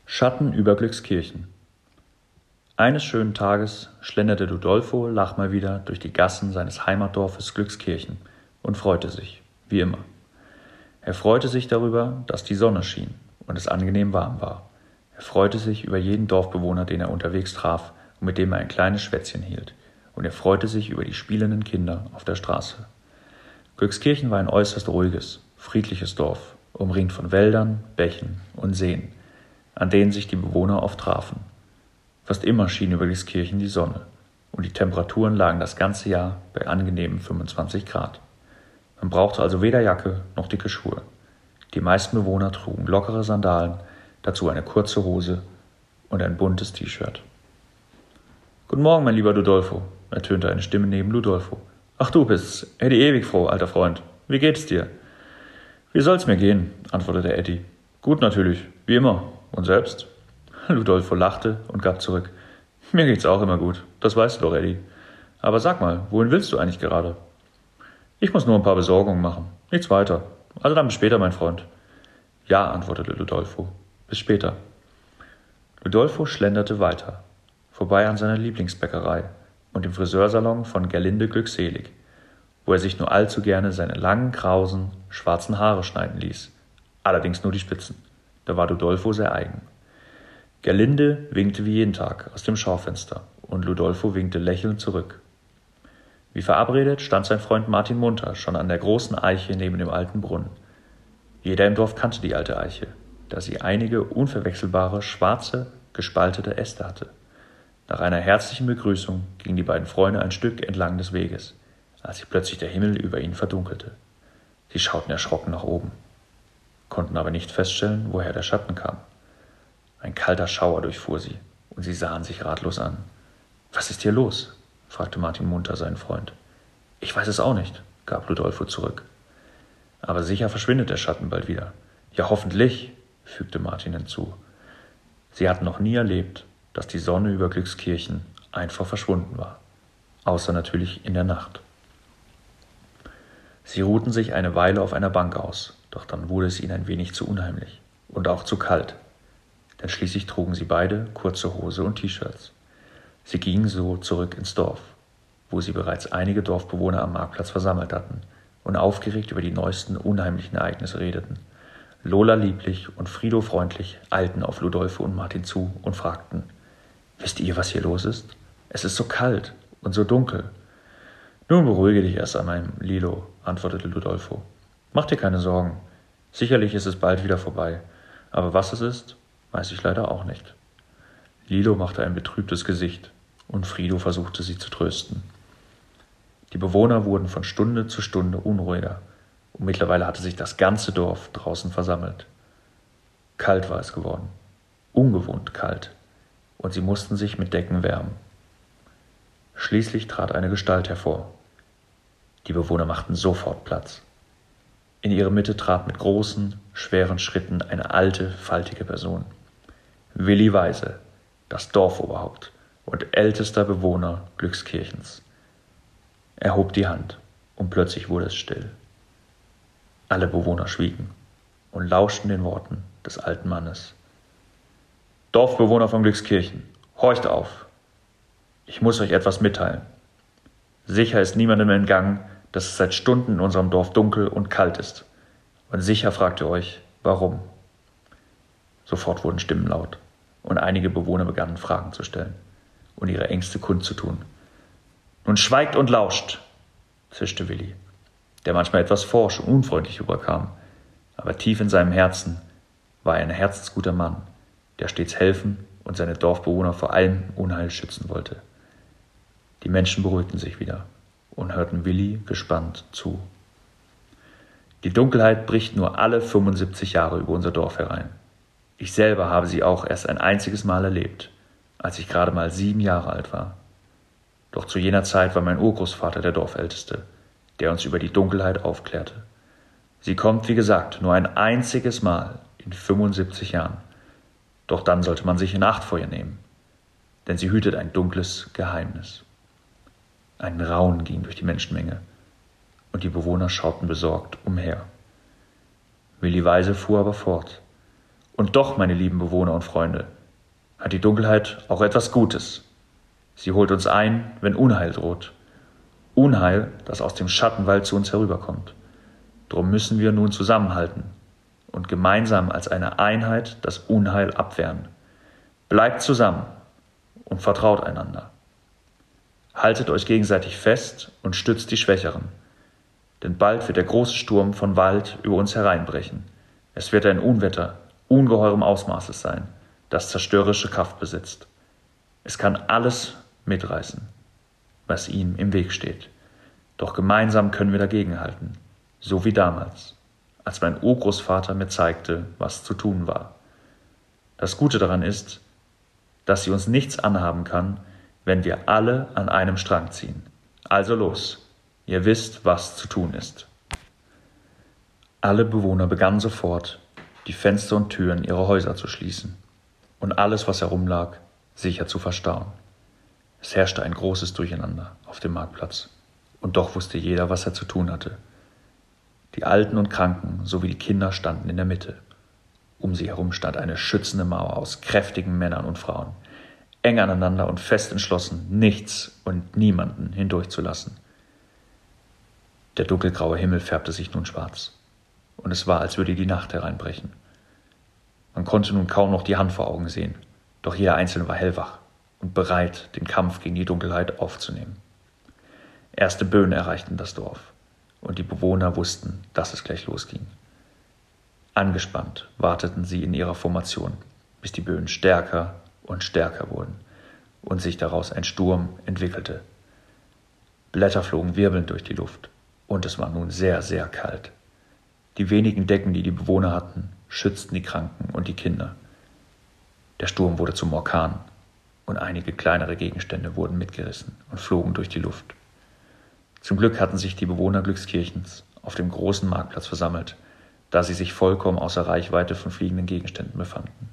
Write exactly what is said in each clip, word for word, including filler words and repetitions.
Schatten über Glückskirchen. Eines schönen Tages schlenderte Ludolfo Lach mal wieder durch die Gassen seines Heimatdorfes Glückskirchen und freute sich, wie immer. Er freute sich darüber, dass die Sonne schien und es angenehm warm war. Er freute sich über jeden Dorfbewohner, den er unterwegs traf und mit dem er ein kleines Schwätzchen hielt. Und er freute sich über die spielenden Kinder auf der Straße. Glückskirchen war ein äußerst ruhiges, friedliches Dorf, umringt von Wäldern, Bächen und Seen, an denen sich die Bewohner oft trafen. Fast immer schien über Glückskirchen die Sonne und die Temperaturen lagen das ganze Jahr bei angenehmen fünfundzwanzig Grad. Man brauchte also weder Jacke noch dicke Schuhe. Die meisten Bewohner trugen lockere Sandalen, dazu eine kurze Hose und ein buntes T-Shirt. »Guten Morgen, mein lieber Ludolfo«, ertönte eine Stimme neben Ludolfo. »Ach, du bist's, Eddie Ewigfroh, alter Freund. Wie geht es dir?« »Wie soll's mir gehen?«, antwortete Eddie. »Gut natürlich, wie immer. Und selbst?« Ludolfo lachte und gab zurück. »Mir geht's auch immer gut, das weißt du doch, Eddie. Aber sag mal, wohin willst du eigentlich gerade?« »Ich muss nur ein paar Besorgungen machen, nichts weiter. Also dann bis später, mein Freund.« »Ja«, antwortete Ludolfo, »bis später.« Ludolfo schlenderte weiter, vorbei an seiner Lieblingsbäckerei und dem Friseursalon von Gerlinde Glückselig, wo er sich nur allzu gerne seine langen, krausen, schwarzen Haare schneiden ließ. Allerdings nur die Spitzen. Da war Ludolfo sehr eigen. Gerlinde winkte wie jeden Tag aus dem Schaufenster und Ludolfo winkte lächelnd zurück. Wie verabredet stand sein Freund Martin Munter schon an der großen Eiche neben dem alten Brunnen. Jeder im Dorf kannte die alte Eiche, da sie einige unverwechselbare, schwarze, gespaltete Äste hatte. Nach einer herzlichen Begrüßung gingen die beiden Freunde ein Stück entlang des Weges, als sich plötzlich der Himmel über ihnen verdunkelte. Sie schauten erschrocken nach oben, konnten aber nicht feststellen, woher der Schatten kam. Ein kalter Schauer durchfuhr sie, und sie sahen sich ratlos an. »Was ist hier los?« fragte Martin Munter seinen Freund. »Ich weiß es auch nicht«, gab Ludolfo zurück. »Aber sicher verschwindet der Schatten bald wieder.« »Ja, hoffentlich«, fügte Martin hinzu. Sie hatten noch nie erlebt, dass die Sonne über Glückskirchen einfach verschwunden war, außer natürlich in der Nacht. Sie ruhten sich eine Weile auf einer Bank aus, doch dann wurde es ihnen ein wenig zu unheimlich und auch zu kalt, denn schließlich trugen sie beide kurze Hose und T-Shirts. Sie gingen so zurück ins Dorf, wo sie bereits einige Dorfbewohner am Marktplatz versammelt hatten und aufgeregt über die neuesten unheimlichen Ereignisse redeten. Lola lieblich und Frido freundlich eilten auf Ludolfo und Martin zu und fragten: »Wisst ihr, was hier los ist? Es ist so kalt und so dunkel.« »Nun beruhige dich erst einmal, Lilo«, antwortete Ludolfo. »Mach dir keine Sorgen. Sicherlich ist es bald wieder vorbei. Aber was es ist, weiß ich leider auch nicht.« Lilo machte ein betrübtes Gesicht und Frido versuchte sie zu trösten. Die Bewohner wurden von Stunde zu Stunde unruhiger und mittlerweile hatte sich das ganze Dorf draußen versammelt. Kalt war es geworden, ungewohnt kalt, und sie mussten sich mit Decken wärmen. Schließlich trat eine Gestalt hervor. Die Bewohner machten sofort Platz. In ihre Mitte trat mit großen, schweren Schritten eine alte, faltige Person. Willi Weise, das Dorfoberhaupt und ältester Bewohner Glückskirchens. Er hob die Hand und plötzlich wurde es still. Alle Bewohner schwiegen und lauschten den Worten des alten Mannes. »Dorfbewohner von Glückskirchen, horcht auf! Ich muss euch etwas mitteilen. Sicher ist niemandem entgangen, dass es seit Stunden in unserem Dorf dunkel und kalt ist. Und sicher fragt ihr euch, warum?« Sofort wurden Stimmen laut und einige Bewohner begannen Fragen zu stellen und ihre Ängste kundzutun. »Nun schweigt und lauscht«, zischte Willi, der manchmal etwas forsch und unfreundlich überkam, aber tief in seinem Herzen war er ein herzensguter Mann, der stets helfen und seine Dorfbewohner vor allem Unheil schützen wollte. Die Menschen beruhigten sich wieder und hörten Willi gespannt zu. »Die Dunkelheit bricht nur alle fünfundsiebzig Jahre über unser Dorf herein. Ich selber habe sie auch erst ein einziges Mal erlebt, als ich gerade mal sieben Jahre alt war. Doch zu jener Zeit war mein Urgroßvater der Dorfälteste, der uns über die Dunkelheit aufklärte. Sie kommt, wie gesagt, nur ein einziges Mal in fünfundsiebzig Jahren. Doch dann sollte man sich in Acht vor ihr nehmen, denn sie hütet ein dunkles Geheimnis.« Ein Raunen ging durch die Menschenmenge, und die Bewohner schauten besorgt umher. Willi Weise fuhr aber fort. Und doch, meine lieben Bewohner und Freunde, hat die Dunkelheit auch etwas Gutes. Sie holt uns ein, wenn Unheil droht. Unheil, das aus dem Schattenwald zu uns herüberkommt. Drum müssen wir nun zusammenhalten und gemeinsam als eine Einheit das Unheil abwehren. Bleibt zusammen und vertraut einander. Haltet euch gegenseitig fest und stützt die Schwächeren. Denn bald wird der große Sturm von Wald über uns hereinbrechen. Es wird ein Unwetter ungeheurem Ausmaßes sein, das zerstörerische Kraft besitzt. Es kann alles mitreißen, was ihm im Weg steht. Doch gemeinsam können wir dagegenhalten, so wie damals, als mein Urgroßvater mir zeigte, was zu tun war. Das Gute daran ist, dass sie uns nichts anhaben kann, wenn wir alle an einem Strang ziehen. Also los, ihr wisst, was zu tun ist. Alle Bewohner begannen sofort, die Fenster und Türen ihrer Häuser zu schließen und alles, was herumlag, sicher zu verstauen. Es herrschte ein großes Durcheinander auf dem Marktplatz, und doch wusste jeder, was er zu tun hatte. Die Alten und Kranken sowie die Kinder standen in der Mitte. Um sie herum stand eine schützende Mauer aus kräftigen Männern und Frauen, eng aneinander und fest entschlossen, nichts und niemanden hindurchzulassen. Der dunkelgraue Himmel färbte sich nun schwarz, und es war, als würde die Nacht hereinbrechen. Man konnte nun kaum noch die Hand vor Augen sehen, doch jeder Einzelne war hellwach und bereit, den Kampf gegen die Dunkelheit aufzunehmen. Erste Böen erreichten das Dorf, und die Bewohner wussten, dass es gleich losging. Angespannt warteten sie in ihrer Formation, bis die Böen stärker und stärker wurden und sich daraus ein Sturm entwickelte. Blätter flogen wirbelnd durch die Luft, und es war nun sehr, sehr kalt. Die wenigen Decken, die die Bewohner hatten, schützten die Kranken und die Kinder. Der Sturm wurde zum Orkan, und einige kleinere Gegenstände wurden mitgerissen und flogen durch die Luft. Zum Glück hatten sich die Bewohner Glückskirchens auf dem großen Marktplatz versammelt, da sie sich vollkommen außer Reichweite von fliegenden Gegenständen befanden.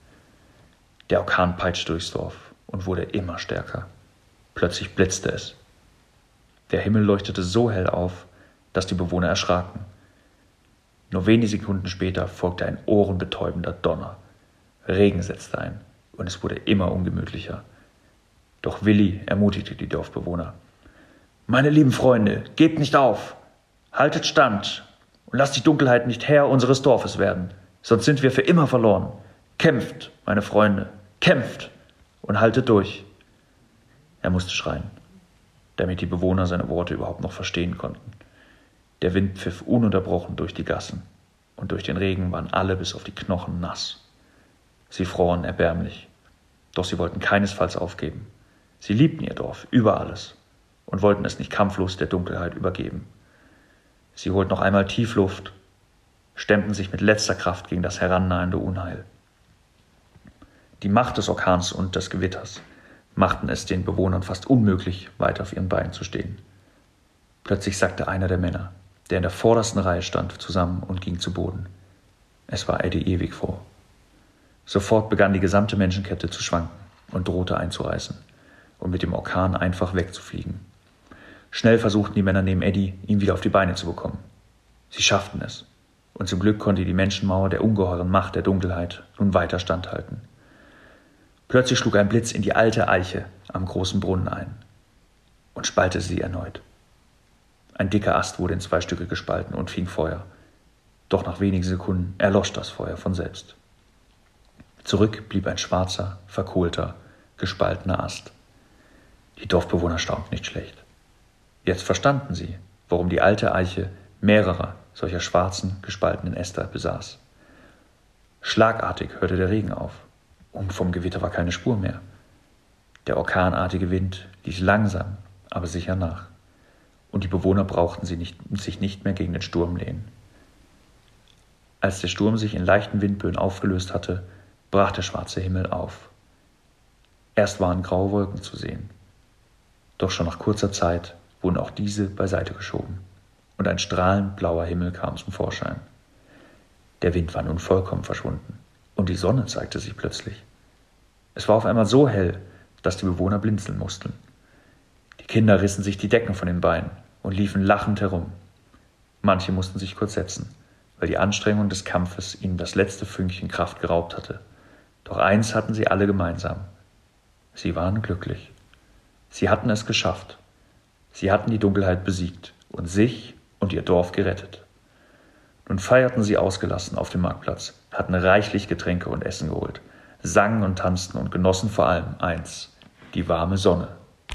Der Orkan peitschte durchs Dorf und wurde immer stärker. Plötzlich blitzte es. Der Himmel leuchtete so hell auf, dass die Bewohner erschraken. Nur wenige Sekunden später folgte ein ohrenbetäubender Donner. Regen setzte ein, und es wurde immer ungemütlicher. Doch Willi ermutigte die Dorfbewohner. »Meine lieben Freunde, gebt nicht auf! Haltet stand und lasst die Dunkelheit nicht Herr unseres Dorfes werden, sonst sind wir für immer verloren. Kämpft, meine Freunde, kämpft und haltet durch!« Er musste schreien, damit die Bewohner seine Worte überhaupt noch verstehen konnten. Der Wind pfiff ununterbrochen durch die Gassen, und durch den Regen waren alle bis auf die Knochen nass. Sie froren erbärmlich, doch sie wollten keinesfalls aufgeben. Sie liebten ihr Dorf über alles und wollten es nicht kampflos der Dunkelheit übergeben. Sie holten noch einmal tief Luft, stemmten sich mit letzter Kraft gegen das herannahende Unheil. Die Macht des Orkans und des Gewitters machten es den Bewohnern fast unmöglich, weiter auf ihren Beinen zu stehen. Plötzlich sackte einer der Männer, der in der vordersten Reihe stand, zusammen und ging zu Boden. Es war Eddie Ewigfroh. Sofort begann die gesamte Menschenkette zu schwanken und drohte einzureißen und mit dem Orkan einfach wegzufliegen. Schnell versuchten die Männer neben Eddie, ihn wieder auf die Beine zu bekommen. Sie schafften es, und zum Glück konnte die Menschenmauer der ungeheuren Macht der Dunkelheit nun weiter standhalten. Plötzlich schlug ein Blitz in die alte Eiche am großen Brunnen ein und spaltete sie erneut. Ein dicker Ast wurde in zwei Stücke gespalten und fing Feuer. Doch nach wenigen Sekunden erlosch das Feuer von selbst. Zurück blieb ein schwarzer, verkohlter, gespaltener Ast. Die Dorfbewohner staunten nicht schlecht. Jetzt verstanden sie, warum die alte Eiche mehrere solcher schwarzen, gespaltenen Äste besaß. Schlagartig hörte der Regen auf, und vom Gewitter war keine Spur mehr. Der orkanartige Wind ließ langsam, aber sicher nach, und die Bewohner brauchten sie nicht, sich nicht mehr gegen den Sturm lehnen. Als der Sturm sich in leichten Windböen aufgelöst hatte, brach der schwarze Himmel auf. Erst waren graue Wolken zu sehen, doch schon nach kurzer Zeit wurden auch diese beiseite geschoben, und ein strahlend blauer Himmel kam zum Vorschein. Der Wind war nun vollkommen verschwunden, und die Sonne zeigte sich plötzlich. Es war auf einmal so hell, dass die Bewohner blinzeln mussten. Die Kinder rissen sich die Decken von den Beinen und liefen lachend herum. Manche mussten sich kurz setzen, weil die Anstrengung des Kampfes ihnen das letzte Fünkchen Kraft geraubt hatte. Doch eins hatten sie alle gemeinsam: Sie waren glücklich. Sie hatten es geschafft. Sie hatten die Dunkelheit besiegt und sich und ihr Dorf gerettet. Nun feierten sie ausgelassen auf dem Marktplatz, hatten reichlich Getränke und Essen geholt, sangen und tanzten und genossen vor allem eins: die warme Sonne.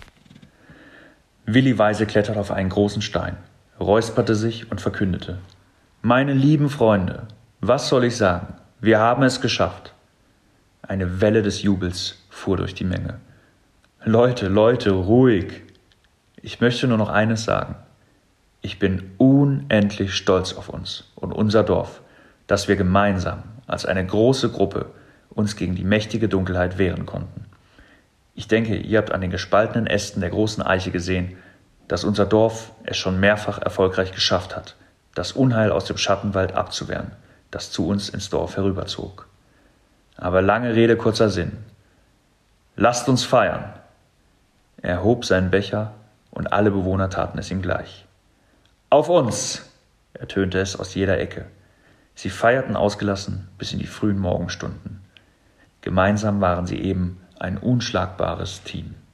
Willi Weise kletterte auf einen großen Stein, räusperte sich und verkündete: »Meine lieben Freunde, was soll ich sagen? Wir haben es geschafft.« Eine Welle des Jubels fuhr durch die Menge. »Leute, Leute, ruhig! Ich möchte nur noch eines sagen. Ich bin unendlich stolz auf uns und unser Dorf, dass wir gemeinsam als eine große Gruppe uns gegen die mächtige Dunkelheit wehren konnten. Ich denke, ihr habt an den gespaltenen Ästen der großen Eiche gesehen, dass unser Dorf es schon mehrfach erfolgreich geschafft hat, das Unheil aus dem Schattenwald abzuwehren, das zu uns ins Dorf herüberzog. Aber lange Rede, kurzer Sinn. Lasst uns feiern!« Er hob seinen Becher und alle Bewohner taten es ihm gleich. »Auf uns!« ertönte es aus jeder Ecke. Sie feierten ausgelassen bis in die frühen Morgenstunden. Gemeinsam waren sie eben ein unschlagbares Team.